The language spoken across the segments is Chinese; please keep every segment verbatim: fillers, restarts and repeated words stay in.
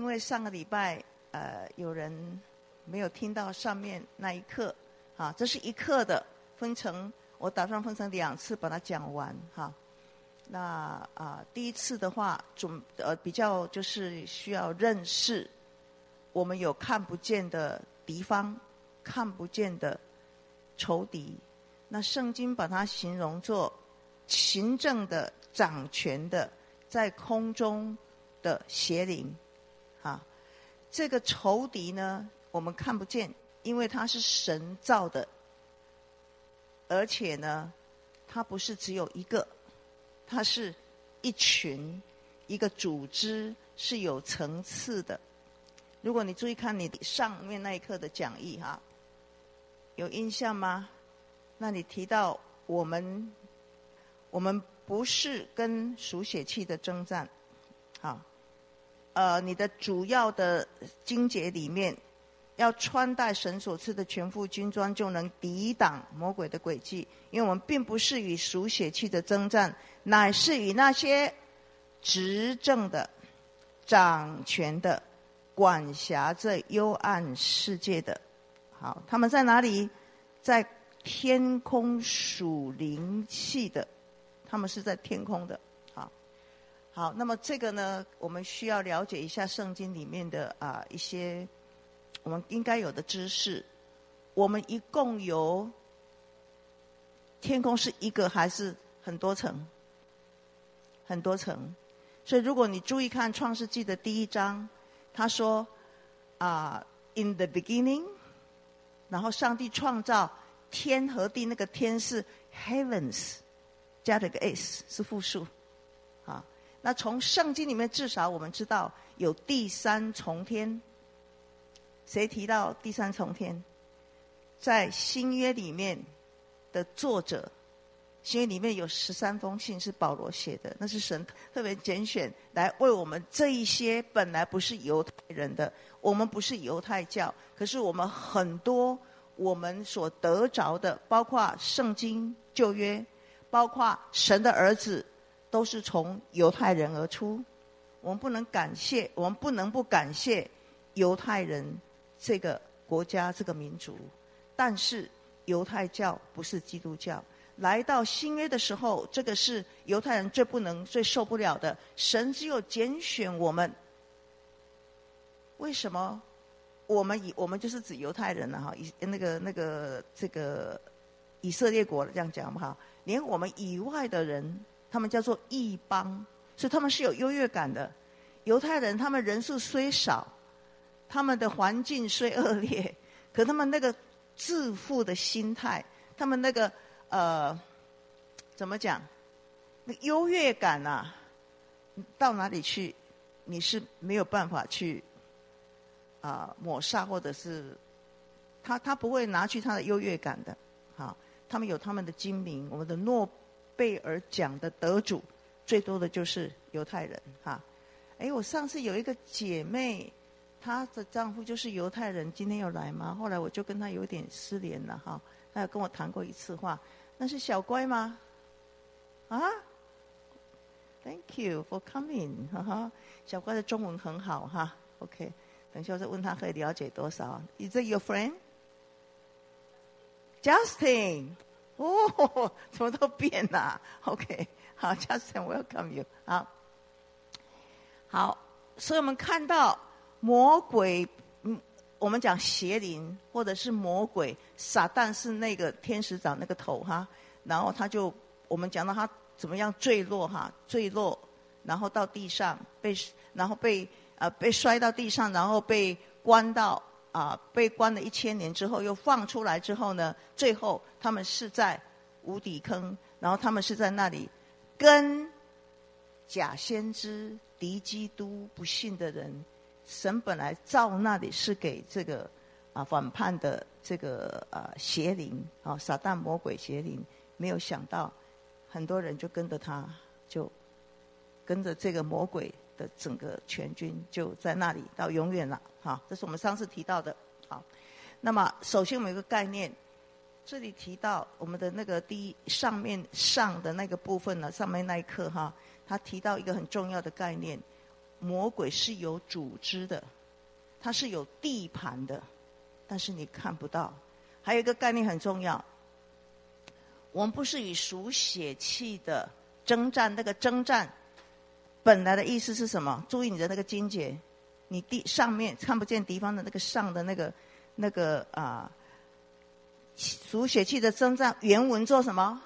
为上个礼拜呃有人没有听到上面那一课，啊，这是一课的，分成我打算分成两次把它讲完哈。那啊、呃，第一次的话，总呃比较就是需要认识我们有看不见的敌方，看不见的仇敌。那圣经把它形容作行政的、掌权的，在空中的邪灵，啊，这个仇敌呢，我们看不见，因为它是神造的，而且呢，它不是只有一个。它是一群，一个组织，是有层次的。如果你注意看你上面那一课的讲义哈，有印象吗？那你提到我们，我们不是跟属血气的征战，好，呃，你的主要的经节里面，要穿戴神所赐的全副军装，就能抵挡魔鬼的诡计。因为我们并不是与属血气的征战，乃是与那些执政的、掌权的、管辖这幽暗世界的。好，他们在哪里？在天空属灵气的，他们是在天空的。好，好，那么这个呢，我们需要了解一下圣经里面的啊、呃、一些我们应该有的知识。我们一共有天空是一个还是很多层？很多层。所以如果你注意看创世纪的第一章，他说啊、uh, ，in the beginning， 然后上帝创造天和地，那个天是 heavens 加了个 s 是复数啊。那从圣经里面至少我们知道有第三重天。谁提到第三重天？在新约里面的作者，新约里面有十三封信是保罗写的，那是神特别拣选来为我们这一些本来不是犹太人的，我们不是犹太教，可是我们很多我们所得着的，包括圣经旧约，包括神的儿子，都是从犹太人而出。我们不能感谢，我们不能不感谢犹太人这个国家这个民族。但是犹太教不是基督教，来到新约的时候，这个是犹太人最不能最受不了的。神只有拣选我们，为什么？我们以我们就是指犹太人了哈，以那个那个这个以色列国这样讲哈，连我们以外的人，他们叫做异邦，所以他们是有优越感的。犹太人他们人数虽少，他们的环境虽恶劣，可他们那个自负的心态，他们那个呃，怎么讲？那优越感啊，到哪里去，你是没有办法去啊、呃、抹杀，或者是他他不会拿去他的优越感的。好，他们有他们的精明，我们的诺贝尔奖的得主，最多的就是犹太人哈。哎，我上次有一个姐妹。她的丈夫就是犹太人，今天有来吗？后来我就跟她有点失联了哈。她有跟我谈过一次话，那是小乖吗？啊 ？Thank you for coming， 哈哈。小乖的中文很好哈。OK， 等一下我再问她可以了解多少。Is it your friend? Justin， 哦，怎么都变了 ？OK， 好 ，Justin welcome you。好，好，所以我们看到。魔鬼，嗯，我们讲邪灵或者是魔鬼，撒旦是那个天使长那个头哈，然后他就我们讲到他怎么样坠落哈，坠落，然后到地上被，然后被呃被摔到地上，然后被关到啊、呃、被关了一千年之后又放出来之后呢，最后他们是在无底坑，然后他们是在那里跟假先知、敌基督、不信的人。神本来造那里是给这个啊反叛的这个啊邪灵啊撒旦魔鬼邪灵，没有想到很多人就跟着他，就跟着这个魔鬼的整个全军就在那里到永远了。好，这是我们上次提到的。好，那么首先我们有一个概念，这里提到我们的那个第一上面上的那个部分呢，上面那一课哈，他提到一个很重要的概念。 魔鬼是有组织的，它是有地盘的，但是你看不到。还有一个概念很重要，我们不是与属血气的征战，那个征战本来的意思是什么？注意你的那个经节，你地上面看不见敌方的那个上的那个那个啊，属血气的征战，原文做什么？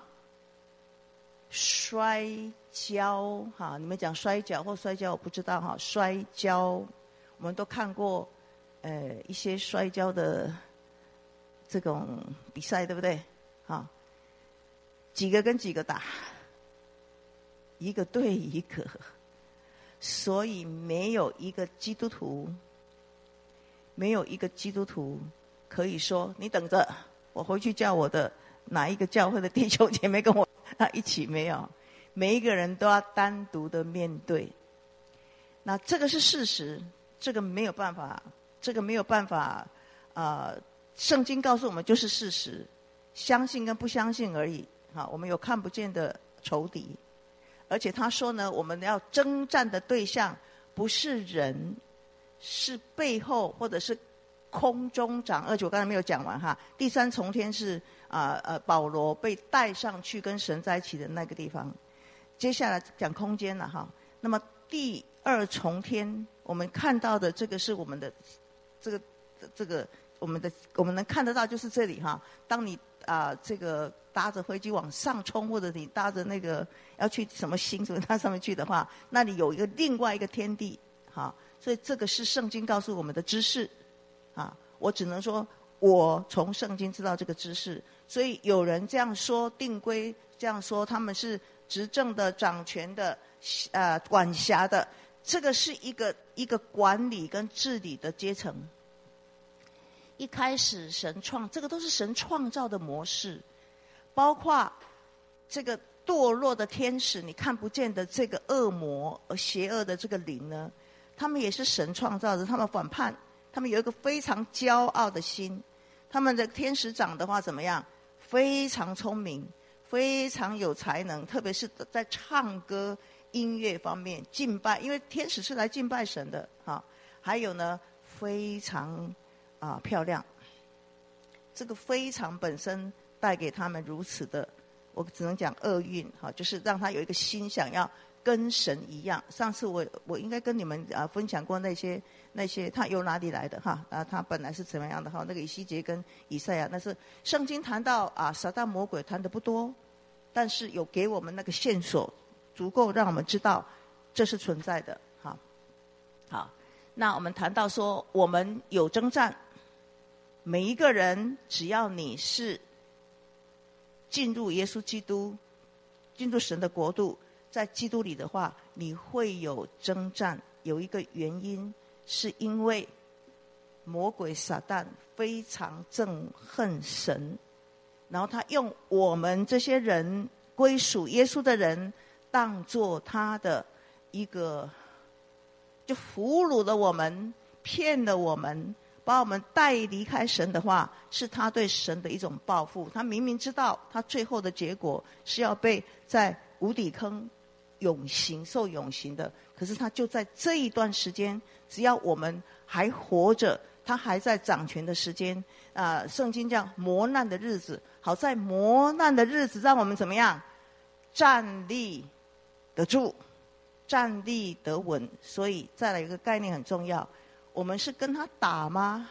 摔跤哈，你们讲摔跤或摔跤，我不知道哈。摔跤，我们都看过，呃，一些摔跤的这种比赛，对不对？哈，几个跟几个打，一个对一个，所以没有一个基督徒，没有一个基督徒可以说你等着，我回去叫我的哪一个教会的弟兄姐妹跟我一起，没有。每一个人都要单独的面对，那这个是事实，这个没有办法，这个没有办法，呃，圣经告诉我们就是事实，相信跟不相信而已。哈，我们有看不见的仇敌，而且他说呢，我们要征战的对象不是人，是背后或者是空中掌，而且我刚才没有讲完哈。第三重天是啊 呃, 呃保罗被带上去跟神在一起的那个地方。接下来讲空间了哈。那么第二重天，我们看到的这个是我们的这个这个我们的我们能看得到就是这里哈。当你啊、呃、这个搭着飞机往上冲，或者你搭着那个要去什么星什么它上面去的话，那里有一个另外一个天地哈。所以这个是圣经告诉我们的知识啊。我只能说我从圣经知道这个知识，所以有人这样说定规这样说，他们是执政的、掌权的、呃管辖的，这个是一个一个管理跟治理的阶层。一开始神创，这个都是神创造的模式，包括这个堕落的天使，你看不见的这个恶魔、邪恶的这个灵呢，他们也是神创造的，他们反叛，他们有一个非常骄傲的心。他们的天使长的话怎么样？非常聪明，非常有才能，特别是在唱歌音乐方面敬拜，因为天使是来敬拜神的哈。还有呢，非常啊漂亮，这个非常本身带给他们如此的，我只能讲厄运哈，就是让他有一个心想要跟神一样。上次我我应该跟你们啊分享过那些那些他由哪里来的哈啊，他本来是怎么样的哈？那个以西结跟以赛亚，那是圣经谈到啊撒旦魔鬼谈的不多，但是有给我们那个线索，足够让我们知道这是存在的。好，好，那我们谈到说我们有征战，每一个人只要你是进入耶稣基督，进入神的国度，在基督里的话，你会有征战。有一个原因，是因为魔鬼撒旦非常憎恨神，然后他用我们这些人归属耶稣的人当作他的一个，就俘虏了我们，骗了我们，把我们带离开神的话，是他对神的一种报复。他明明知道他最后的结果是要被在无底坑永刑受永刑的，可是他就在这一段时间，只要我们还活着，他还在掌权的时间啊、呃，圣经讲磨难的日子，好在磨难的日子让我们怎么样站立得住，站立得稳。所以再来一个概念很重要，我们是跟他打吗？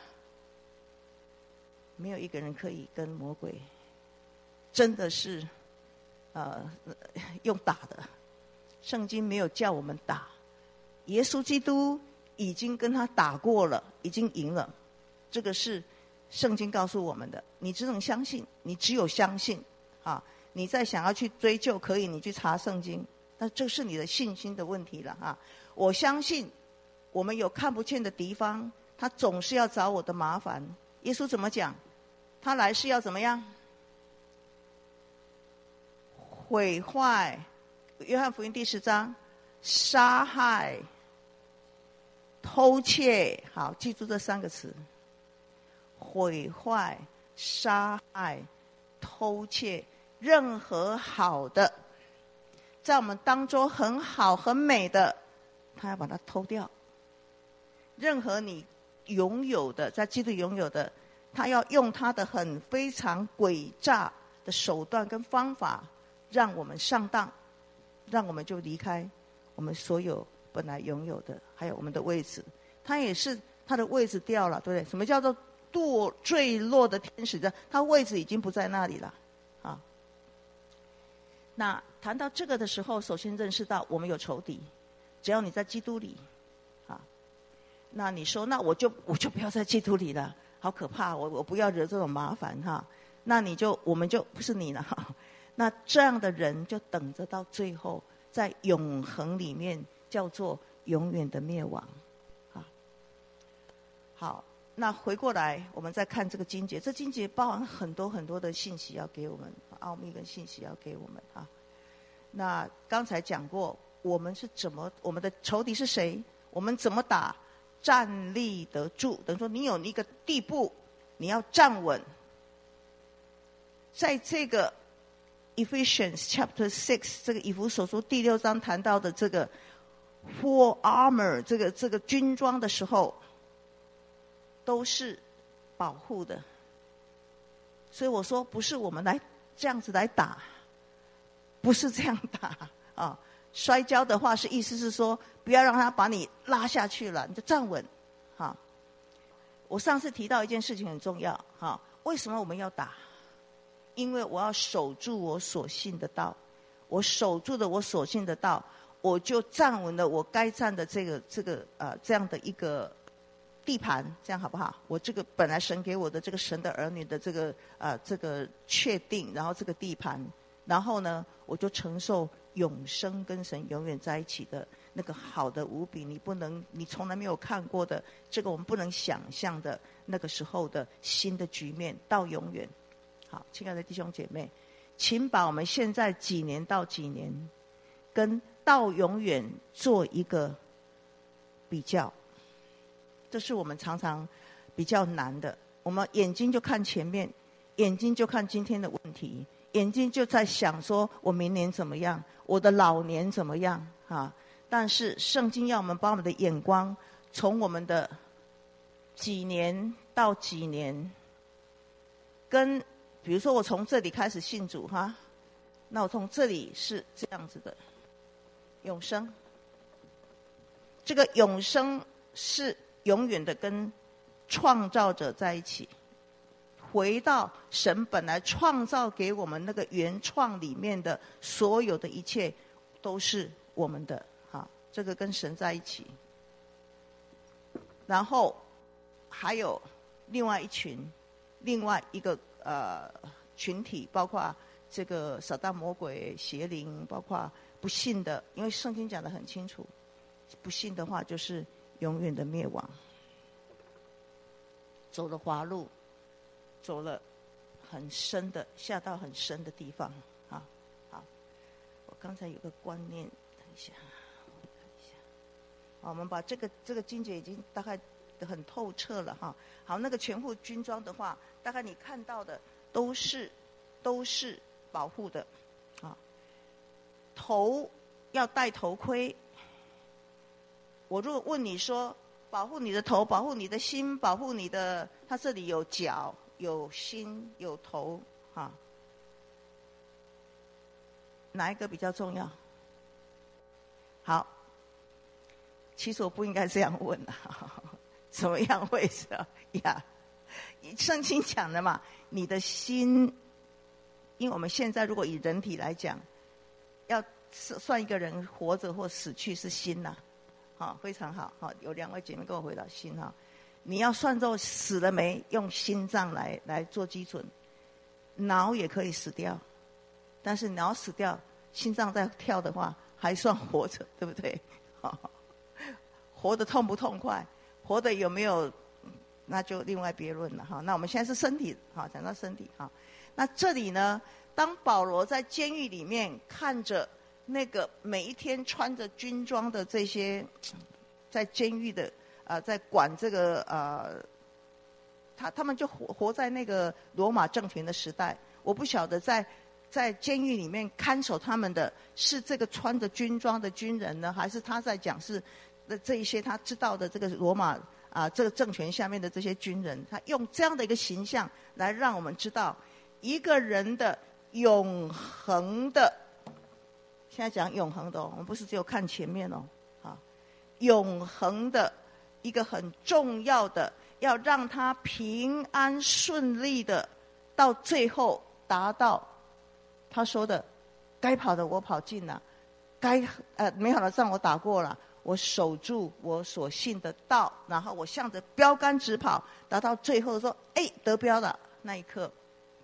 没有一个人可以跟魔鬼真的是呃用打的，圣经没有叫我们打，耶稣基督已经跟他打过了，已经赢了，这个是圣经告诉我们的。你只能相信，你只有相信啊！你再想要去追究，可以你去查圣经，但这是你的信心的问题了啊！我相信我们有看不见的敌方，他总是要找我的麻烦。耶稣怎么讲？他来是要怎么样？毁坏。约翰福音第十章，杀害、偷窃，好，记住这三个词：毁坏、杀害、偷窃。任何好的，在我们当中很好很美的， 他要把它偷掉。任何你拥有的，在基督拥有的，他要用他的很非常诡诈的手段跟方法，让我们上当，让我们就离开我们所有本来拥有的，还有我们的位置。他也是他的位置掉了，对不对？什么叫做堕坠落的天使的？他位置已经不在那里了啊。那谈到这个的时候，首先认识到我们有仇敌，只要你在基督里啊，那你说那我就我就不要在基督里了，好可怕，我我不要惹这种麻烦哈。那你就我们就不是你了哈。那这样的人就等着到最后，在永恒里面叫做永远的灭亡啊。好，那回过来我们再看这个经节，这经节包含很多很多的信息要给我们，奥秘跟信息要给我们啊。那刚才讲过，我们是怎么，我们的仇敌是谁？我们怎么打？站立得住，等于说你有一个地步，你要站稳。在这个 Ephesians chapter six 这个以弗所书第六章谈到的这个 full armor 这个这个军装的时候，都是保护的。所以我说，不是我们来这样子来打，不是这样打啊。摔跤的话是意思是说，不要让他把你拉下去了，你就站稳啊。我上次提到一件事情很重要啊，为什么我们要打？因为我要守住我所信的道，我守住的我所信的道，我就站稳了我该站的这个这个呃这样的一个地盘，这样好不好？我这个本来神给我的这个神的儿女的这个呃这个确定，然后这个地盘，然后呢，我就承受永生跟神永远在一起的那个好的无比，你不能，你从来没有看过的，这个我们不能想象的那个时候的新的局面到永远。好，亲爱的弟兄姐妹，请把我们现在几年到几年跟到永远做一个比较，这是我们常常比较难的。我们眼睛就看前面，眼睛就看今天的问题，眼睛就在想说我明年怎么样，我的老年怎么样啊？但是圣经要我们把我们的眼光从我们的几年到几年，跟比如说我从这里开始信主哈，那我从这里是这样子的，永生。这个永生是永远的跟创造者在一起，回到神本来创造给我们那个原创里面的所有的一切都是我们的哈，这个跟神在一起。然后还有另外一群，另外一个呃群体，包括这个撒旦魔鬼邪灵，包括不信的，因为圣经讲得很清楚，不信的话就是永远的灭亡，走了华路，走了很深的，下到很深的地方啊。好，我刚才有个观念，等一下，我看一下。好，我们把这个这个经节已经大概很透彻了哈。好，那个全副军装的话，大概你看到的都是都是保护的啊。头要戴头盔。我如果问你说，保护你的头，保护你的心，保护你的，它这里有脚，有心，有头啊，哪一个比较重要？好，其实我不应该这样问啊，怎么样会是呀？圣经讲的嘛，你的心，因为我们现在如果以人体来讲，要算一个人活着或死去是心呐、啊。好，非常好，好，有两位姐妹跟我回答心哈。你要算作死了没，用心脏来来做基准。脑也可以死掉，但是脑死掉，心脏在跳的话，还算活着，对不对？好，活得痛不痛快，活得有没有，那就另外别论了哈。那我们现在是身体，好，讲到身体哈。那这里呢，当保罗在监狱里面看着那个每一天穿着军装的这些在监狱的啊、呃，在管这个呃，他他们就活活在那个罗马政权的时代。我不晓得在在监狱里面看守他们的是这个穿着军装的军人呢，还是他在讲是这一些他知道的这个罗马啊这个政权下面的这些军人？他用这样的一个形象来让我们知道一个人的永恒的。现在讲永恒的哦，我们不是只有看前面哦，啊，永恒的一个很重要的，要让他平安顺利的到最后达到他说的，该跑的我跑尽了，该呃美好的仗我打过了，我守住我所信的道，然后我向着标杆直跑，达到最后说，哎，得标了那一刻，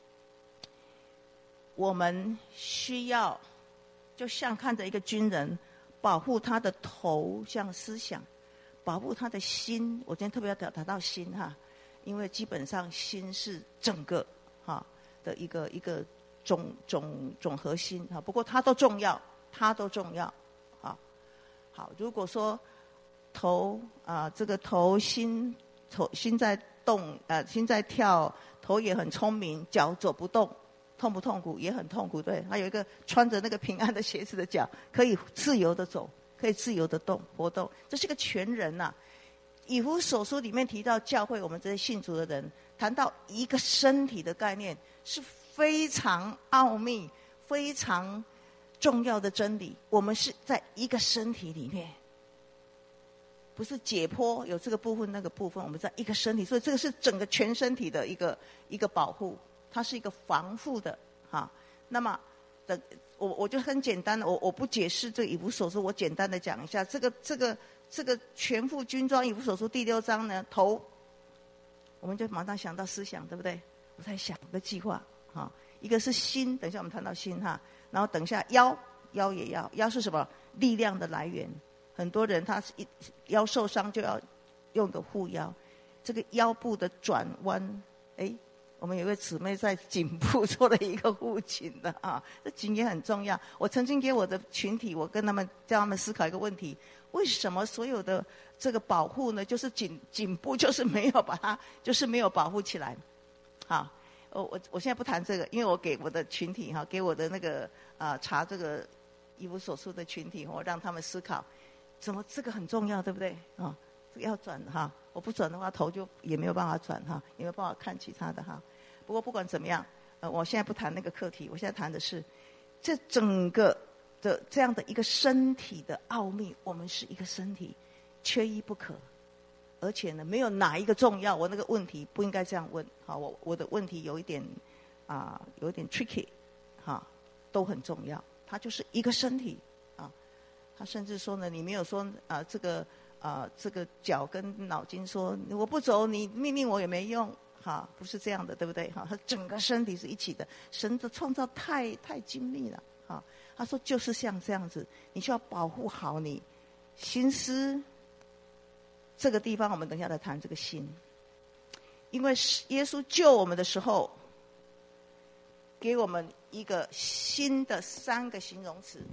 我们需要。就像看着一个军人保护他的头，像思想保护他的心。我今天特别要谈到心哈，因为基本上心是整个哈的一个一个总总总核心哈。不过它都重要，它都重要。好，好，如果说头啊，这个头心头心在动啊，心在跳，头也很聪明，脚走不动。痛不痛苦？也很痛苦，对。还有一个穿着那个平安的鞋子的脚，可以自由的走，可以自由的动活动。这是个全人呐、啊。以弗所书里面提到教会，我们这些信主的人，谈到一个身体的概念，是非常奥秘、非常重要的真理。我们是在一个身体里面，不是解剖有这个部分那个部分，我们在一个身体，所以这个是整个全身体的一个一个保护。它是一个防护的哈，那么的我我就很简单的，我我不解释这个以弗所书，我简单的讲一下这个这个这个全副军装以弗所书第六章呢，头我们就马上想到思想，对不对？我在想个计划哈，一个是心，等一下我们谈到心哈，然后等一下腰腰也要，腰是什么？力量的来源。很多人他是一腰受伤就要用个护腰，这个腰部的转弯，哎。我们有位姊妹在颈部做了一个护颈的啊，这颈也很重要。我曾经给我的群体，我跟他们叫他们思考一个问题：为什么所有的这个保护呢，就是颈颈部就是没有把它，就是没有保护起来？好，我我我现在不谈这个，因为我给我的群体哈，给我的那个啊、呃、查这个以弗所书的群体，我让他们思考，怎么这个很重要，对不对啊？这个要转哈。我不转的话，头就也没有办法转哈，也没有办法看其他的哈。不过不管怎么样，呃，我现在不谈那个课题，我现在谈的是这整个的这样的一个身体的奥秘。我们是一个身体，缺一不可，而且呢，没有哪一个重要。我那个问题不应该这样问，好，我我的问题有一点啊、呃，有一点 tricky， 哈，都很重要。它就是一个身体啊，他甚至说呢，你没有说啊、呃、这个。啊、呃，这个脚跟脑筋说我不走，你命令我也没用，哈，不是这样的，对不对？哈，他整个身体是一起的，神的创造太太精密了，哈。他说就是像这样子，你需要保护好你心思。这个地方我们等一下来谈这个心，因为耶稣救我们的时候，给我们一个新的三个形容词。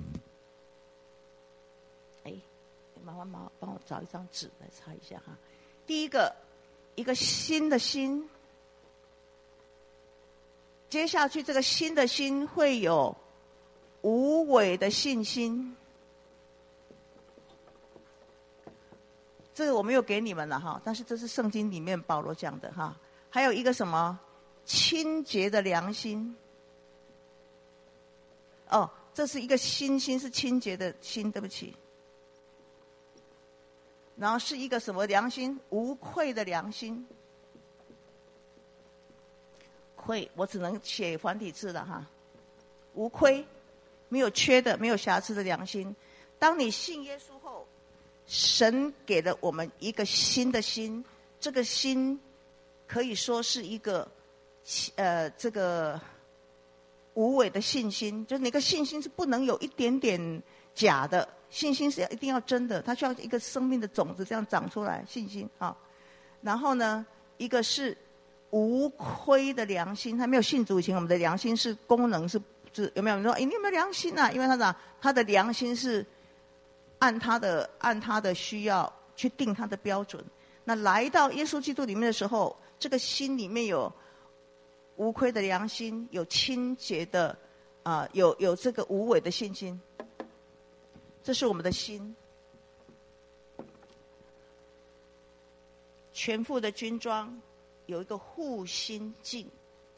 哎。麻烦麻帮我找一张纸来擦一下哈。第一个，一个新的心，接下去这个新的心会有无伪的信心。这个我没有给你们了哈，但是这是圣经里面保罗讲的哈。还有一个什么清洁的良心。哦，这是一个新心，是清洁的心，对不起。然后是一个什么良心？无愧的良心。愧，我只能写繁体字了哈。无愧，没有缺的，没有瑕疵的良心。当你信耶稣后，神给了我们一个新的心，这个心可以说是一个呃这个无伪的信心，就是那个信心是不能有一点点假的。信心是要一定要真的，它需要一个生命的种子这样长出来，信心啊。然后呢，一个是无亏的良心，他没有信主以前，我们的良心是功能是是有没有？你说，哎，你有没有良心啊？因为他讲他的良心是按他的按他的需要去定他的标准。那来到耶稣基督里面的时候，这个心里面有无亏的良心，有清洁的啊，有有这个无伪的信心，这是我们的心。全副的军装有一个护心镜，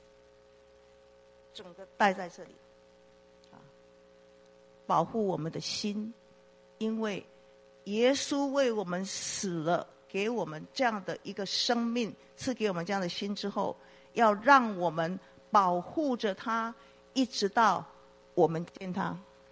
整个戴在这里，啊，保护我们的心，因为耶稣为我们死了，给我们这样的一个生命，赐给我们这样的心之后，要让我们保护着他，一直到我们见他。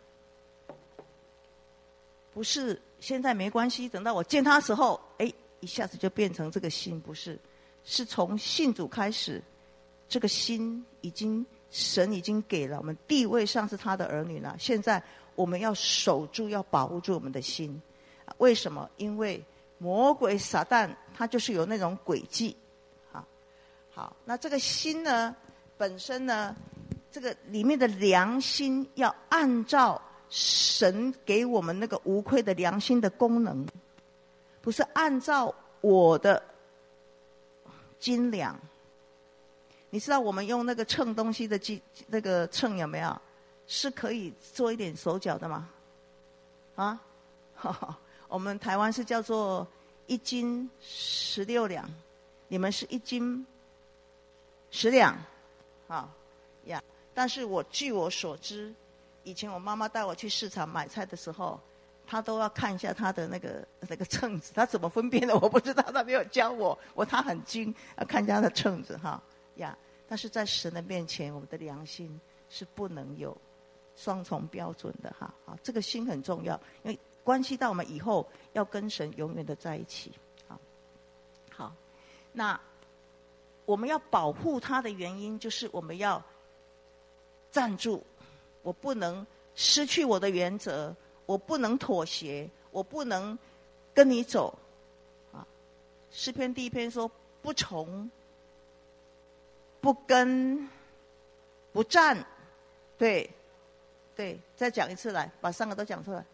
不是现在没关系，等到我见他的时候，哎，一下子就变成这个心，不是，是从信主开始，这个心已经神已经给了我们，地位上是他的儿女了。现在我们要守住，要保护住我们的心。为什么？因为魔鬼撒旦他就是有那种诡计。好，好，那这个心呢，本身呢，这个里面的良心要按照神给我们那个无愧的良心的功能，不是按照我的斤两。你知道我们用那个称东西的机那个秤有没有？是可以做一点手脚的吗？啊，呵呵，我们台湾是叫做一斤十六两，你们是一斤十两，啊呀！但是我据我所知，以前我妈妈带我去市场买菜的时候，她都要看一下她的那个那个秤子，她怎么分辨的我不知道，她没有教我，我她很精，要看一下她的秤子哈呀。但是在神的面前，我们的良心是不能有双重标准的哈。好，这个心很重要，因为关系到我们以后要跟神永远的在一起。好，好，那我们要保护他的原因，就是我们要站住，我不能失去我的原则，我不能妥协，我不能跟你走。啊，诗篇第一篇说不从。不跟，不站，对，对，再讲一次来，把三个都讲出来。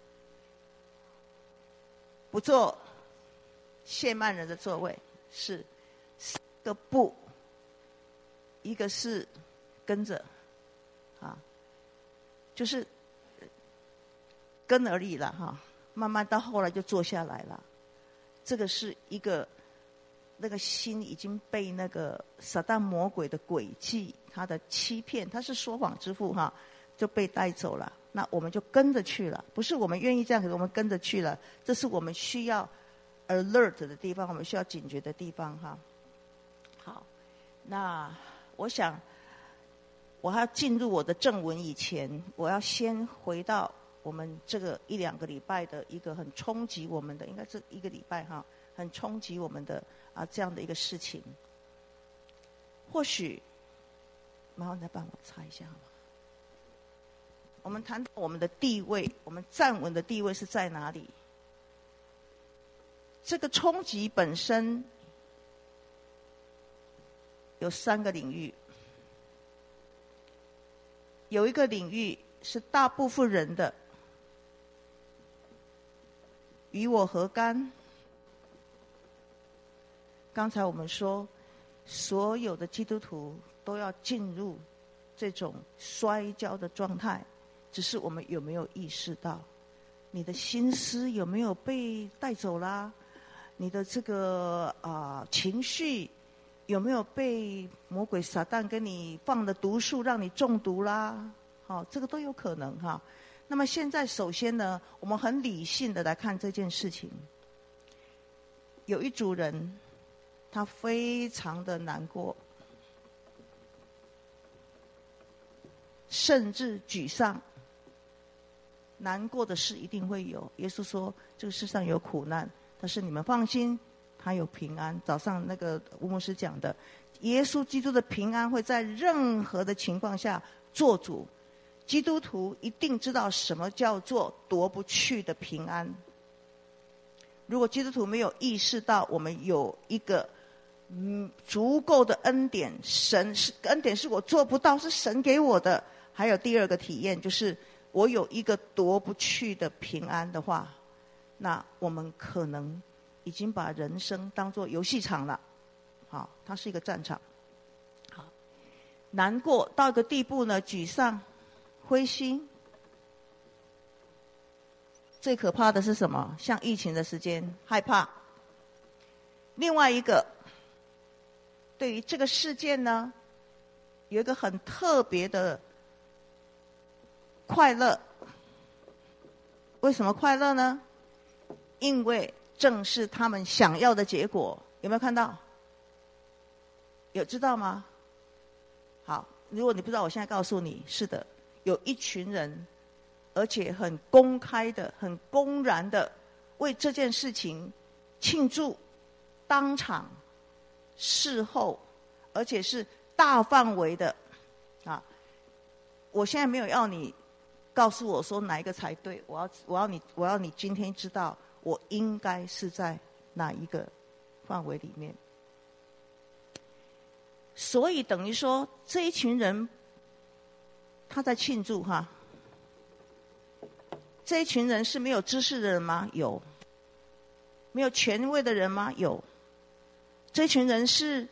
不做亵慢人的座位，是三个不，一个是跟着，啊，就是跟而已了哈。慢慢到后来就坐下来了，这个是一个。那个心已经被那个撒旦魔鬼的诡计，他的欺骗，他是说谎之父哈，就被带走了。那我们就跟着去了，不是我们愿意这样，可是我们跟着去了。这是我们需要 alert 的地方，我们需要警觉的地方哈。好，那我想，我还要进入我的正文以前，我要先回到我们这个一两个礼拜的一个很冲击我们的，应该是一个礼拜哈，很冲击我们的。啊，这样的一个事情，或许，麻烦再帮我查一下好吗？我们谈到我们的地位，我们站稳的地位是在哪里？这个冲击本身有三个领域，有一个领域是大部分人的，与我何干？刚才我们说，所有的基督徒都要进入这种摔跤的状态，只是我们有没有意识到，你的心思有没有被带走啦？你的这个啊、呃、情绪有没有被魔鬼撒旦跟你放的毒素让你中毒啦？好、哦，这个都有可能哈。那么现在首先呢，我们很理性的来看这件事情，有一组人。他非常的难过，甚至沮丧。难过的事一定会有。耶稣说：“这个世上有苦难，但是你们放心，他有平安。”早上那个吴牧师讲的，耶稣基督的平安会在任何的情况下做主。基督徒一定知道什么叫做夺不去的平安。如果基督徒没有意识到我们有一个嗯，足够的恩典，神是恩典是我做不到，是神给我的。还有第二个体验，就是我有一个夺不去的平安的话，那我们可能已经把人生当作游戏场了。好，它是一个战场。好，难过到一个地步呢，沮丧， 灰心。最可怕的是什么？像疫情的时间，害怕。另外一个，对于这个事件呢，有一个很特别的快乐。为什么快乐呢？因为正是他们想要的结果。有没有看到？有知道吗？好，如果你不知道，我现在告诉你，是的，有一群人，而且很公开的、很公然的为这件事情庆祝，当场、事后，而且是大范围的啊！我现在没有要你告诉我说哪一个才对，我要我要你我要你今天知道，我应该是在哪一个范围里面。所以等于说，这一群人他在庆祝哈。这一群人是没有知识的人吗？有。没有权威的人吗？有。这一群人是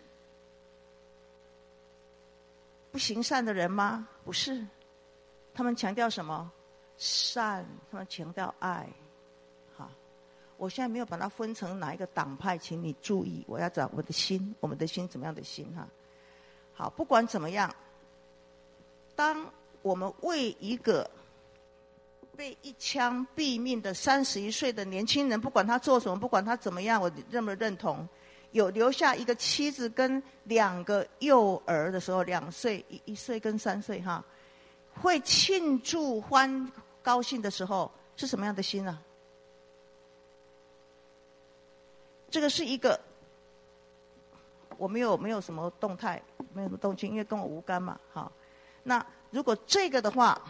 不行善的人吗？不是。他们强调什么？善，他们强调爱。好，我现在没有把它分成哪一个党派，请你注意，我要找我的心，我们的心怎么样的心哈？好，不管怎么样，当我们为一个被一枪毙命的三十一岁的年轻人，不管他做什么，不管他怎么样，我认不认同，有留下一个妻子跟两个幼儿的时候，两岁、一一岁跟三岁哈，会庆祝欢高兴的时候，是什么样的心呢？这个是一个。我没有没有什么动态，没有什么动静，因为跟我无干嘛。好，那如果这个的话，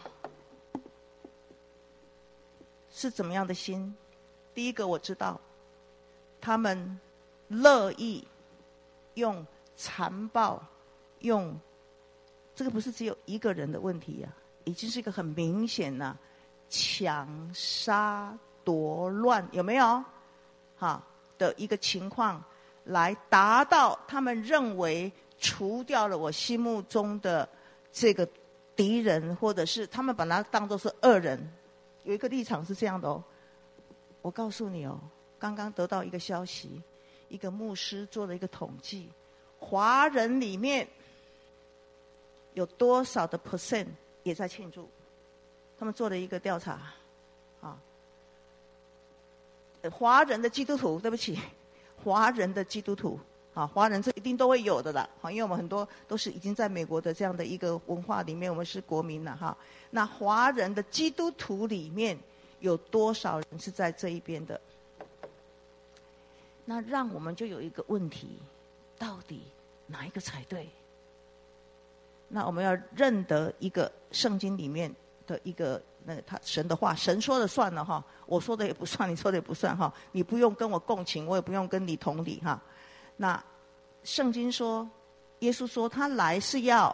是怎么样的心？第一个我知道，他们乐意用残暴，用这个不是只有一个人的问题呀、啊，已经是一个很明显的抢杀夺乱，有没有？好的一个情况。来达到他们认为除掉了我心目中的这个敌人，或者是他们把它当作是恶人。有一个立场是这样的哦。我告诉你哦，刚刚得到一个消息，一个牧师做了一个统计，华人里面有多少的 percent 也在庆祝？他们做了一个调查，啊，华人的基督徒，对不起。华人的基督徒，啊，华人这一定都会有的啦，啊，因为我们很多都是已经在美国的这样的一个文化里面，我们是国民了哈。那华人的基督徒里面有多少人是在这一边的？那让我们就有一个问题，到底哪一个才对？那我们要认得一个圣经里面的一个那个他神的话，神说的算了哈，我说的也不算，你说的也不算哈，你不用跟我共情，我也不用跟你同理哈。那圣经说，耶稣说他来是要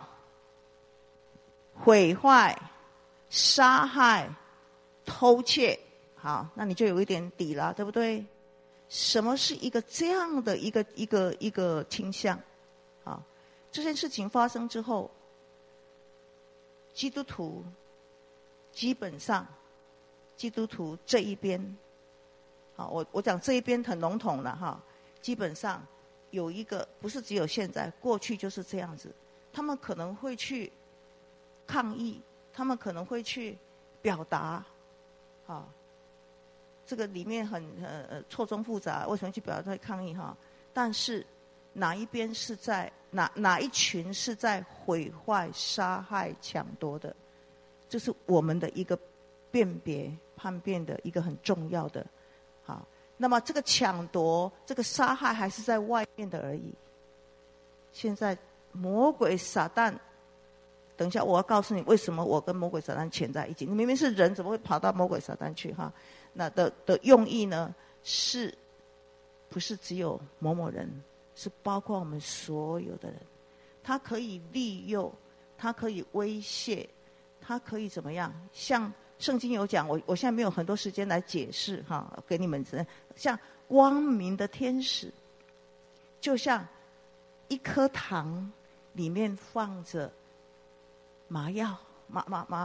毁坏、杀害、偷窃，好，那你就有一点底了，对不对？什么是一个这样的一个一个一个倾向？啊，这件事情发生之后，基督徒基本上，基督徒这一边，好，我我讲这一边很笼统了哈，基本上有一个不是只有现在，过去就是这样子，他们可能会去抗议，他们可能会去表达，啊，这个里面很呃错综复杂，为什么去表达抗议哈？但是哪一边是在哪哪一群是在毁坏、杀害、抢夺的？这是我们的一个辨别判别的一个很重要的。好，那么这个抢夺、这个杀害还是在外面的而已。现在魔鬼撒旦，等一下我要告诉你为什么我跟魔鬼撒旦牵在一起。你明明是人，怎么会跑到魔鬼撒旦去哈？那的的用意呢，是不是只有某某人？是包括我们所有的人。他可以利诱，他可以威胁，他可以怎么样？像圣经有讲，我我现在没有很多时间来解释哈，给你们像光明的天使，就像一颗糖里面放着麻药、麻麻麻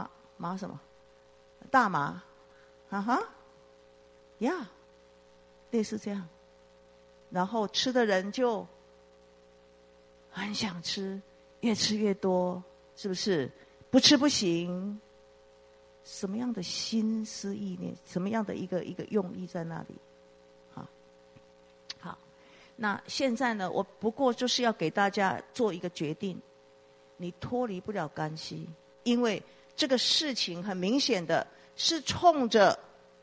麻什么？大麻，啊哈，呀，类似这样。然后吃的人就很想吃，越吃越多，是不是？不吃不行。什么样的心思意念，什么样的一个一个用意在那里？好，好，那现在呢？我不过就是要给大家做一个决定，你脱离不了干系，因为这个事情很明显的是冲着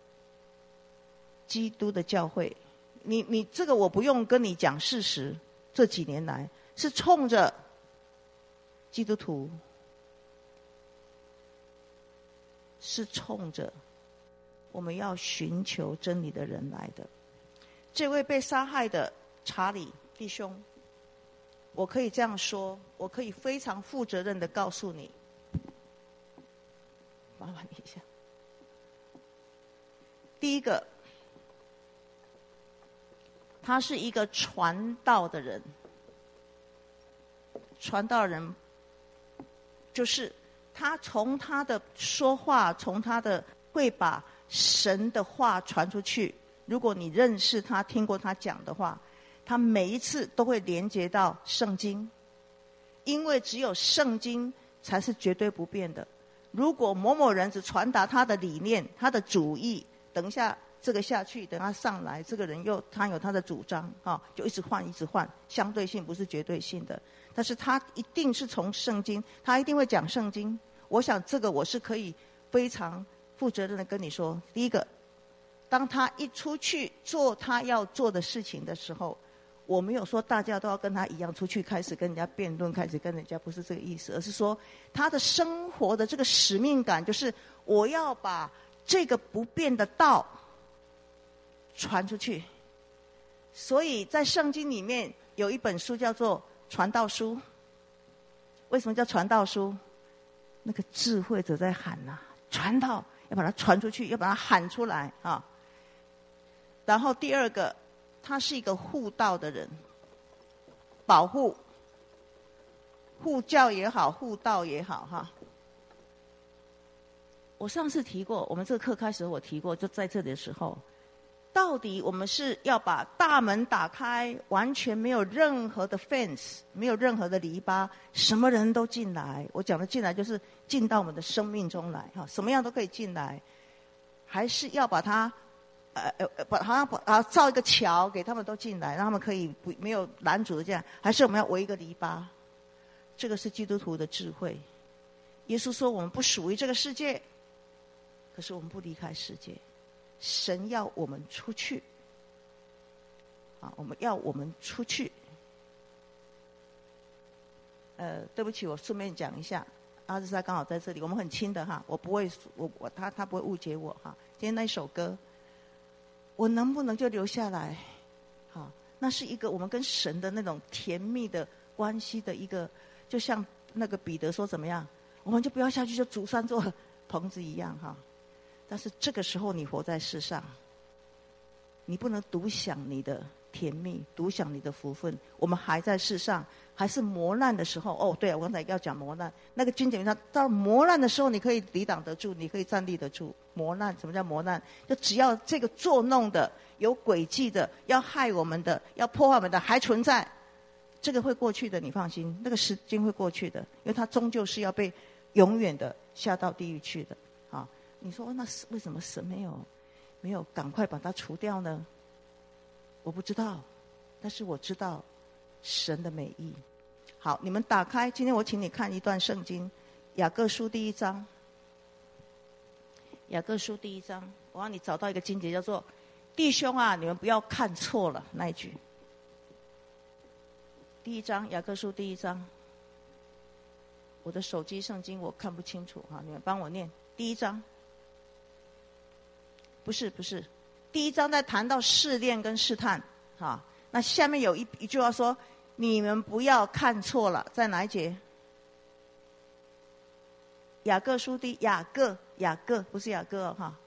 基督的教会。你你这个我不用跟你讲事实，这几年来是冲着基督徒。是冲着我们要寻求真理的人来的。这位被杀害的查理弟兄，我可以这样说，我可以非常负责任的告诉你，麻烦你一下。第一个，他是一个传道的人，传道人就是他从他的说话，从他的会把神的话传出去。如果你认识他，听过他讲的话，他每一次都会连接到圣经，因为只有圣经才是绝对不变的。如果某某人只传达他的理念、他的主意，等一下这个下去，等他上来，这个人又他有他的主张啊，就一直换一直换，相对性不是绝对性的。但是他一定是从圣经，他一定会讲圣经。我想这个我是可以非常负责任的跟你说。第一个，当他一出去做他要做的事情的时候，我没有说大家都要跟他一样出去开始跟人家辩论，开始跟人家，不是这个意思，而是说他的生活的这个使命感，就是我要把这个不变的道传出去。所以在圣经里面有一本书叫做传道书。为什么叫传道书？那个智慧者在喊呐、啊，传道要把它传出去，要把它喊出来啊。然后第二个，他是一个护道的人，保护、护教也好，护道也好，哈。我上次提过，我们这个课开始我提过，就在这里的时候，到底我们是要把大门打开，完全没有任何的 fence， 没有任何的篱笆，什么人都进来。我讲的进来就是进到我们的生命中来，哈，什么样都可以进来。还是要把它，呃呃，把好像把啊造一个桥给他们都进来，让他们可以不没有拦阻的这样。还是我们要围一个篱笆？这个是基督徒的智慧。耶稣说我们不属于这个世界，可是我们不离开世界。神要我们出去，啊，我们要我们出去。呃，对不起，我顺便讲一下，阿兹莎刚好在这里，我们很亲的哈，我不会，我我他他不会误解我哈。今天那首歌，我能不能就留下来？好，那是一个我们跟神的那种甜蜜的关系的一个，就像那个彼得说怎么样，我们就不要下去，就筑三座棚子一样哈。但是这个时候你活在世上，你不能独享你的甜蜜，独享你的福分。我们还在世上，还是磨难的时候。哦，对啊，我刚才要讲磨难。那个经典上，到磨难的时候，你可以抵挡得住，你可以站立得住。磨难，什么叫磨难？就只要这个作弄的、有诡计的、要害我们的、要破坏我们的还存在，这个会过去的，你放心，那个时间会过去的，因为它终究是要被永远的下到地狱去的。啊，你说那为什么神没有没有赶快把它除掉呢？我不知道，但是我知道神的美意。好，你们打开，今天我请你看一段圣经，雅各书第一章。雅各书第一章，我让你找到一个经节，叫做“弟兄啊，你们不要看错了”那一句。第一章，雅各书第一章。我的手机圣经我看不清楚哈，你们帮我念。第一章，不是不是，第一章在谈到试炼跟试探，哈。那下面有一一句话说，你们不要看错了，在哪一节？雅各书第雅各雅各不是雅各哦哈。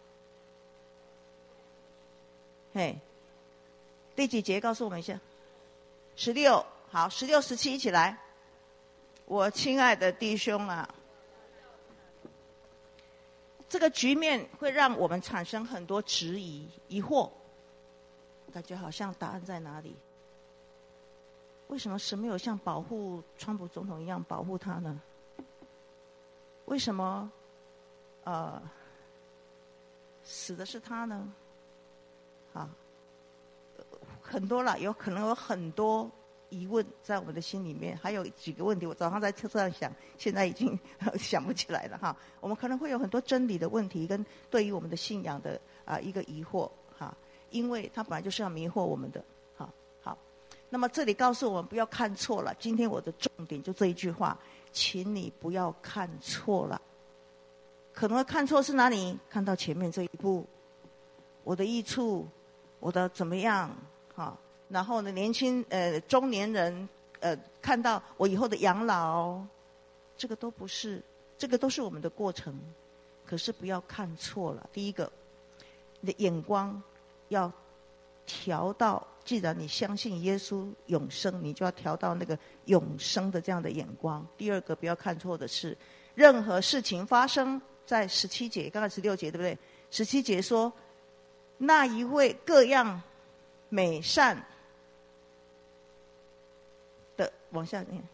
嘿，第几节告诉我们一下？十六，好，十六十七一起来。我亲爱的弟兄啊， 这个局面会让我们产生很多质疑、疑惑，感觉好像答案在哪里？为什么神没有像保护川普总统一样保护他呢？为什么呃死的是他呢？啊，很多了，有可能有很多疑问在我们的心里面。还有几个问题，我早上在车上想，现在已经想不起来了哈。我们可能会有很多真理的问题，跟对于我们的信仰的啊、呃、一个疑惑哈，因为它本来就是要迷惑我们的。好，好，那么这里告诉我们不要看错了。今天我的重点就这一句话，请你不要看错了。可能会看错是哪里？看到前面这一步，我的益处，我的怎么样？哈，然后呢，年轻呃中年人呃看到我以后的养老，这个都不是，这个都是我们的过程。可是不要看错了。第一个，你的眼光要调到，既然你相信耶稣永生，你就要调到那个永生的这样的眼光。第二个，不要看错的是，任何事情发生在十七节，刚才十六节对不对？十七节说，那一位各样美善的，往下念，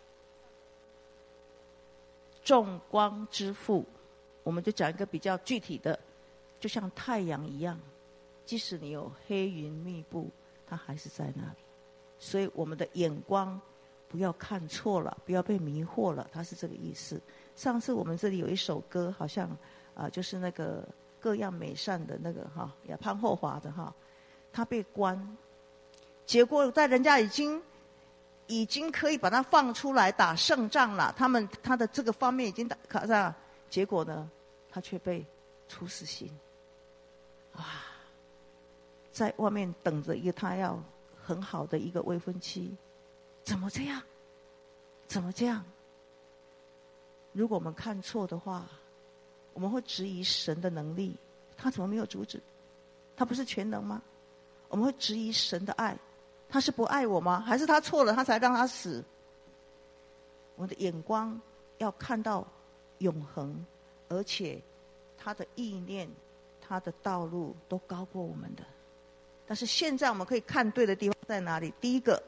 众光之父，我们就讲一个比较具体的，就像太阳一样，即使你有黑云密布，它还是在那里。所以我们的眼光不要看错了，不要被迷惑了，它是这个意思。上次我们这里有一首歌，好像啊、呃，就是那个各样美善的那个哈，也潘霍华的哈，他被关，结果在人家已经已经可以把他放出来打胜仗了，他们他的这个方面已经打卡上，结果呢，他却被处死刑，啊，在外面等着一个他要很好的一个未婚妻，怎么这样？怎么这样？如果我们看错的话，我们会质疑神的能力，他怎么没有阻止？他不是全能吗？我们会质疑神的爱，他是不爱我吗？还是他错了，他才让他死？我们的眼光要看到永恒，而且他的意念、他的道路都高过我们的。但是现在我们可以看对的地方在哪里？第一个，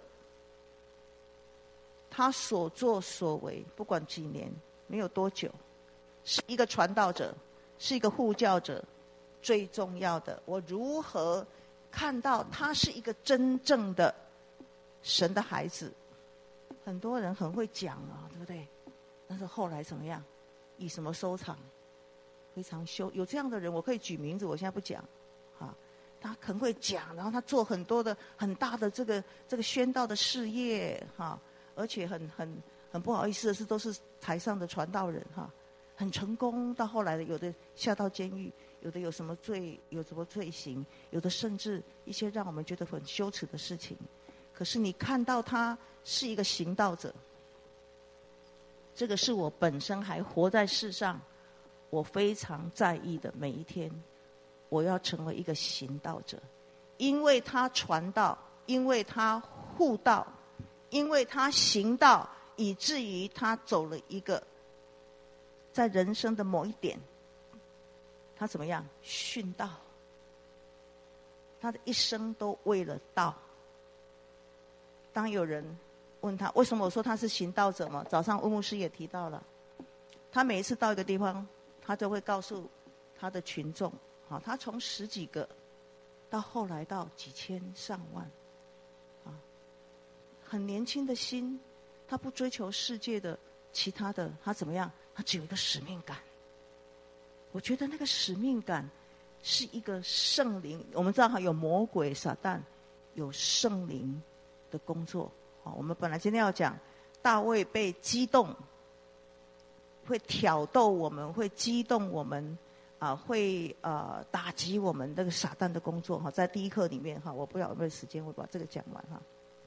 他所作所为，不管几年，没有多久，是一个传道者，是一个护教者。最重要的，我如何看到他是一个真正的神的孩子？很多人很会讲啊，对不对？但是后来怎么样？以什么收场？非常羞。有这样的人，我可以举名字，我现在不讲。啊，他很会讲，然后他做很多的很大的这个这个宣道的事业，哈，而且很很很不好意思的是，都是台上的传道人，哈，很成功。到后来的，有的下到监狱。有的有什么罪，有什么罪行，有的甚至一些让我们觉得很羞耻的事情。可是你看到他是一个行道者，这个是我本身还活在世上，我非常在意的每一天，我要成为一个行道者，因为他传道，因为他护道，因为他行道，以至于他走了一个在人生的某一点。他怎么样殉道？他的一生都为了道。当有人问他为什么我说他是行道者嘛？早上温牧师也提到了，他每一次到一个地方，他就会告诉他的群众，啊，他从十几个到后来到几千上万，啊，很年轻的心，他不追求世界的其他的，他怎么样？他只有一个使命感。我觉得那个使命感是一个圣灵，我们知道哈，有魔鬼撒旦，有圣灵的工作。好，我们本来今天要讲大卫被激动，会挑逗我们，会激动我们，啊、呃，会呃打击我们那个撒旦的工作哈。在第一课里面哈，我不知道有没有时间会把这个讲完哈。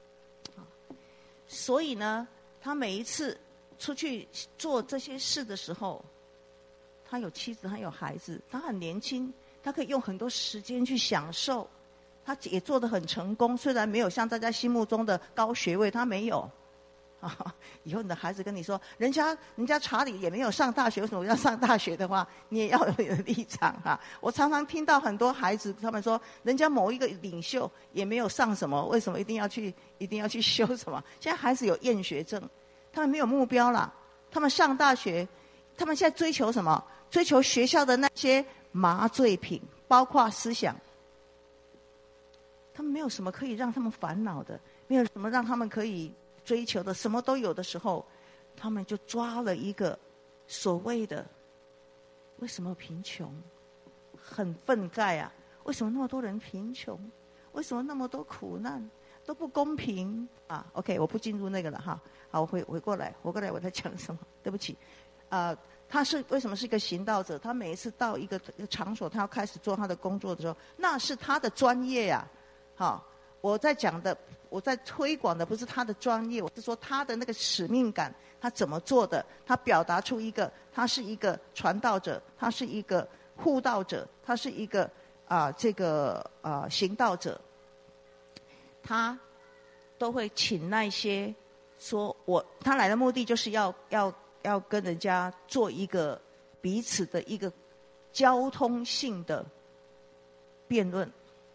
所以呢，他每一次出去做这些事的时候，他有妻子，他有孩子，他很年轻，他可以用很多时间去享受，他也做得很成功。虽然没有像大家心目中的高学位，他没有，啊， 啊，以后你的孩子跟你说，人家人家查理也没有上大学，为什么要上大学的话，你也要有你的立场哈。我常常听到很多孩子他们说，人家某一个领袖也没有上什么，为什么一定要去一定要去修什么？现在孩子有厌学症，他们没有目标啦，他们上大学，他们现在追求什么？追求学校的那些麻醉品，包括思想。他们没有什么可以让他们烦恼的，没有什么让他们可以追求的，什么都有的时候，他们就抓了一个所谓的为什么贫穷，很愤慨啊！为什么那么多人贫穷？为什么那么多苦难都不公平啊 ？OK， 我不进入那个了哈。好，我回回过来，回过来我在讲什么？对不起，啊、呃，他是为什么是一个行道者？他每一次到一个场所，他要开始做他的工作的时候，那是他的专业呀、啊。好，我在讲的，我在推广的不是他的专业，我是说他的那个使命感，他怎么做的？他表达出一个，他是一个传道者，他是一个护道者，他是一个啊、呃、这个啊、呃、行道者，他都会请那些说我他来的目的就是要要要跟人家做一个彼此的一个交通性的辩论。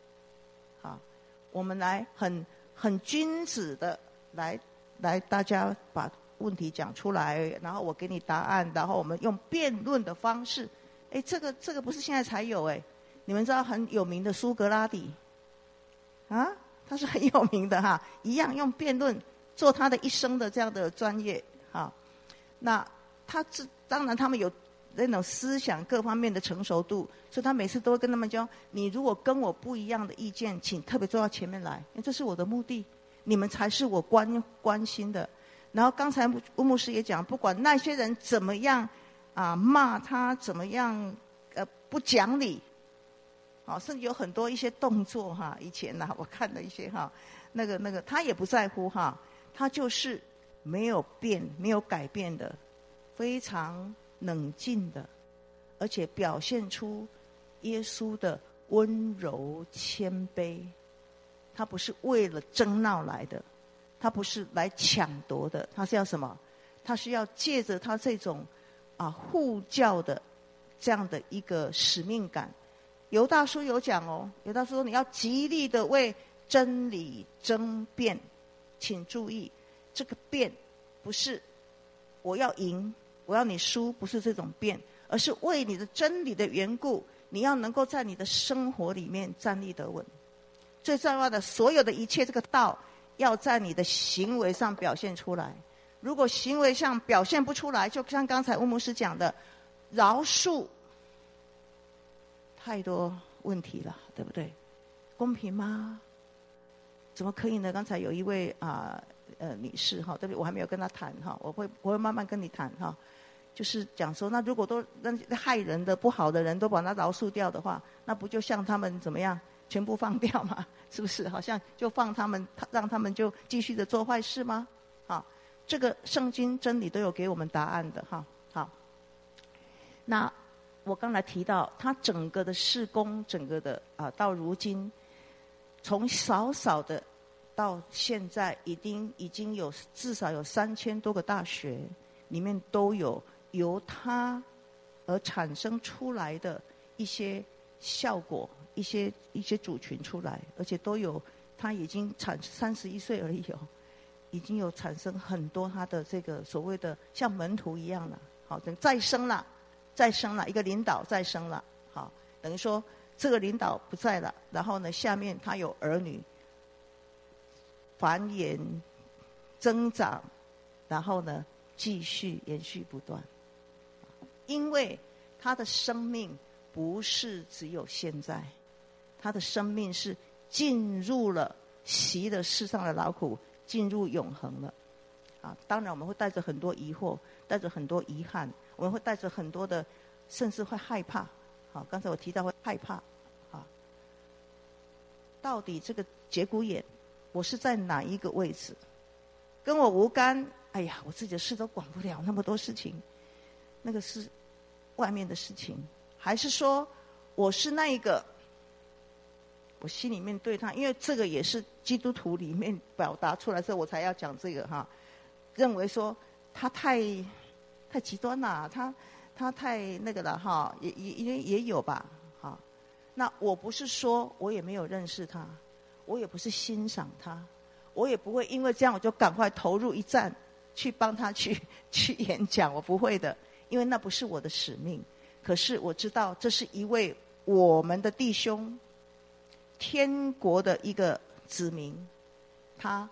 我们来很很君子的来来，大家把问题讲出来，然后我给你答案，然后我们用辩论的方式。哎，这个这个不是现在才有哎，你们知道很有名的苏格拉底啊，他是很有名的哈，一样用辩论做他的一生的这样的专业哈。那他这当然他们有那种思想各方面的成熟度，所以他每次都会跟他们讲，你如果跟我不一样的意见，请特别坐到前面来，因为这是我的目的，你们才是我关关心的。然后刚才吴牧师也讲，不管那些人怎么样啊骂他，怎么样呃不讲理，好、甚至有很多一些动作哈，以前呐、啊、我看了一些哈，那个那个他也不在乎哈，他就是没有变没有改变的，非常冷静的，而且表现出耶稣的温柔谦卑。他不是为了争闹来的，他不是来抢夺的，他是要什么？他是要借着他这种啊护教的这样的一个使命感。犹大书有讲哦，犹大书说你要极力的为真理争辩，请注意，这个辩不是我要赢我要你输，不是这种辩，而是为你的真理的缘故，你要能够在你的生活里面站立得稳。最重要的，所有的一切这个道要在你的行为上表现出来。如果行为上表现不出来，就像刚才吴牧师讲的，饶恕太多问题了，对不对？公平吗？怎么可以呢？刚才有一位啊呃, 呃女士哈，对不对？我还没有跟她谈哈，我会我会慢慢跟你谈哈。就是讲说，那如果都那害人的不好的人都把他饶恕掉的话，那不就像他们怎么样全部放掉吗？是不是？好像就放他们，让他们就继续的做坏事吗？好，这个圣经真理都有给我们答案的哈。好，那我刚才提到，他整个的事工，整个的啊，到如今，从少少的到现在，已经已经有至少有三千多个大学，里面都有由他而产生出来的一些效果，一些一些组群出来，而且都有他已经产三十一岁而已哦，已经有产生很多他的这个所谓的像门徒一样了，好，等再生了，再生了一个领导再生了，好，等于说这个领导不在了，然后呢，下面他有儿女繁衍增长，然后呢继续延续不断，因为他的生命不是只有现在，他的生命是进入了习了世上的劳苦，进入永恒了啊！当然我们会带着很多疑惑，带着很多遗憾，我们会带着很多的，甚至会害怕。好，刚才我提到会害怕啊，到底这个节骨眼我是在哪一个位置？跟我无干，哎呀，我自己的事都管不了，那么多事情，那个是外面的事情，还是说我是那一个，我心里面对他，因为这个也是基督徒里面表达出来之后，我才要讲这个哈。 认为说他太太极端了，他他太那个了哈，也也也也有吧哈。那我不是说我也没有认识他，我也不是欣赏他，我也不会因为这样我就赶快投入一战去帮他去去演讲，我不会的，因为那不是我的使命。可是我知道这是一位我们的弟兄，天国的一个子民，他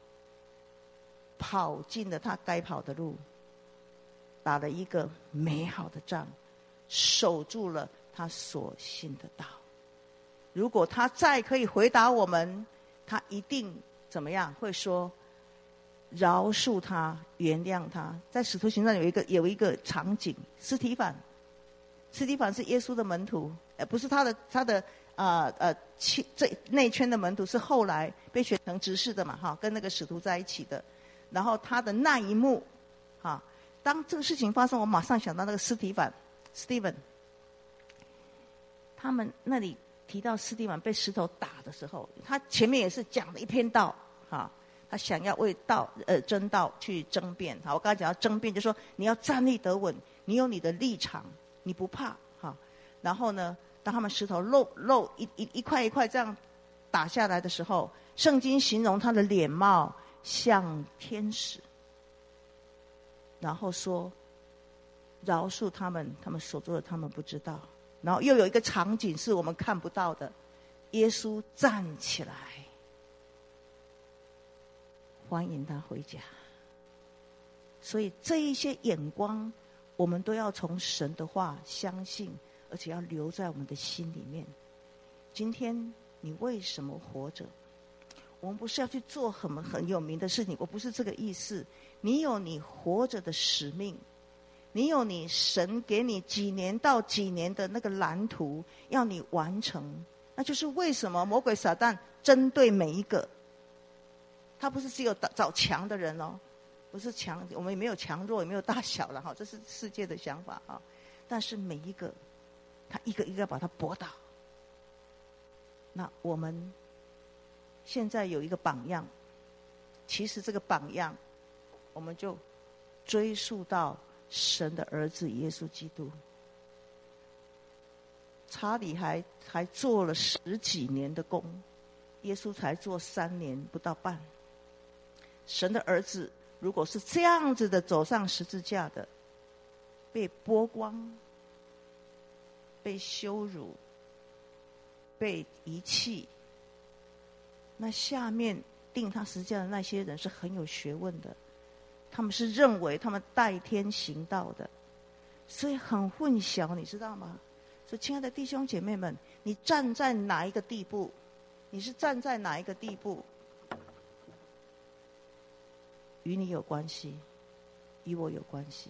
跑进了他该跑的路，打了一个美好的仗，守住了他所信的道。如果他再可以回答我们，他一定怎么样？会说饶恕他，原谅他。在使徒行传有一个有一个场景，司提反，司提反是耶稣的门徒，呃，不是他的他的呃呃这内圈的门徒，是后来被选成执事的嘛，哈，跟那个使徒在一起的。然后他的那一幕，哈，当这个事情发生，我马上想到那个司提反 ，Stephen， 他们那里提到司提反被石头打的时候，他前面也是讲了一篇道，哈，他想要为道呃争道去争辩，好，我刚才讲到争辩，就说你要站立得稳，你有你的立场，你不怕，哈。然后呢，当他们石头漏漏一一一块一块这样打下来的时候，圣经形容他的脸貌像天使，然后说饶恕他们，他们所做的他们不知道。然后又有一个场景是我们看不到的，耶稣站起来欢迎他回家。所以这一些眼光我们都要从神的话相信，而且要留在我们的心里面。今天你为什么活着？我们不是要去做很很有名的事情，我不是这个意思。你有你活着的使命，你有你神给你几年到几年的那个蓝图要你完成。那就是为什么魔鬼撒旦针对每一个，他不是只有找强的人哦，不是强，我们也没有强弱，也没有大小了哈，这是世界的想法啊。但是每一个他一个一个把他驳倒。那我们现在有一个榜样，其实这个榜样我们就追溯到神的儿子耶稣基督。查理还还做了十几年的工，耶稣才做三年不到半。神的儿子如果是这样子的走上十字架的，被剥光，被羞辱，被遗弃，那下面定他十字架的那些人是很有学问的，他们是认为他们代天行道的，所以很混淆，你知道吗？所以亲爱的弟兄姐妹们，你站在哪一个地步？你是站在哪一个地步？与你有关系，与我有关系。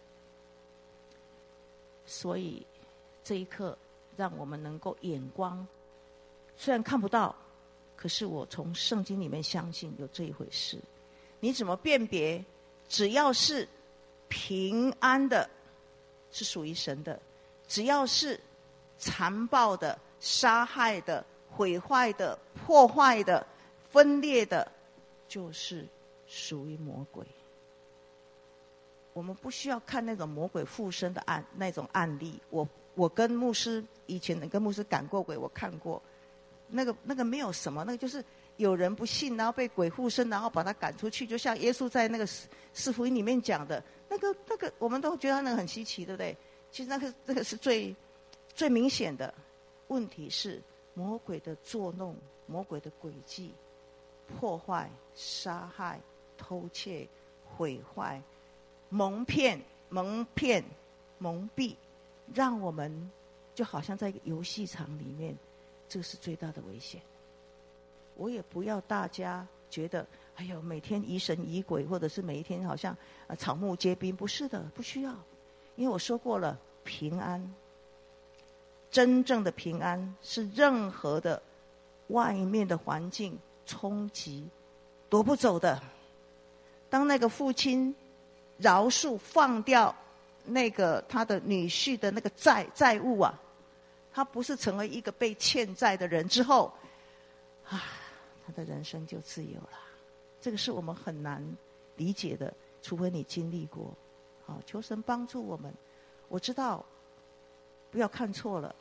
所以这一刻让我们能够眼光，虽然看不到，可是我从圣经里面相信有这一回事。你怎么辨别？只要是平安的，是属于神的；只要是残暴的、杀害的、毁坏的、破坏的、分裂的，就是属于魔鬼。我们不需要看那种魔鬼附身的案那种案例。我我跟牧师以前跟牧师赶过鬼，我看过，那个那个没有什么，那个就是有人不信，然后被鬼附身，然后把他赶出去，就像耶稣在那个四福音里面讲的，那个那个我们都觉得他那个很稀奇，对不对？其实那个那个是最最明显的。问题是魔鬼的作弄，魔鬼的诡计，破坏、杀害、偷窃、毁坏、蒙骗、蒙骗、蒙蔽，让我们就好像在一个游戏场里面，这个是最大的危险。我也不要大家觉得哎呦每天疑神疑鬼，或者是每一天好像、呃、草木皆兵，不是的，不需要。因为我说过了，平安，真正的平安是任何的外面的环境冲击夺不走的。当那个父亲饶恕放掉那个他的女婿的那个债债务啊，他不是成为一个被欠债的人之后啊，他的人生就自由了。这个是我们很难理解的，除非你经历过。好，求神帮助我们。我知道，不要看错了。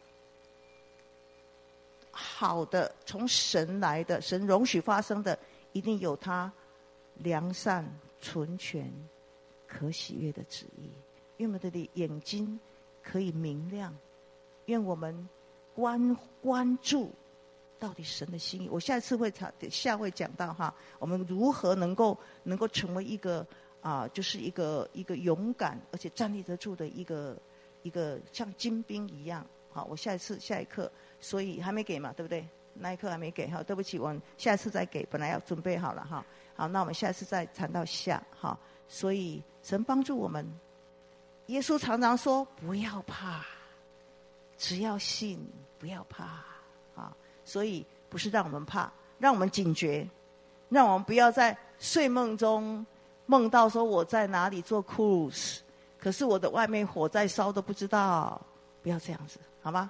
好的，从神来的，神容许发生的，一定有他良善、纯全、可喜悦的旨意。愿我们的眼睛可以明亮，愿我们关关注到底神的心意。我下一次会下会讲到哈，我们如何能够能够成为一个啊、呃，就是一个一个勇敢而且站立得住的一个一个像精兵一样。好，我下一次下一课，所以还没给嘛，对不对？那一课还没给哈，对不起，我下一次再给，本来要准备好了哈。好，那我们下次再谈到下哈。所以神帮助我们，耶稣常常说不要怕，只要信，不要怕啊。所以不是让我们怕，让我们警觉，让我们不要在睡梦中梦到说我在哪里做 cruise， 可是我的外面火在烧都不知道，不要这样子，好吗？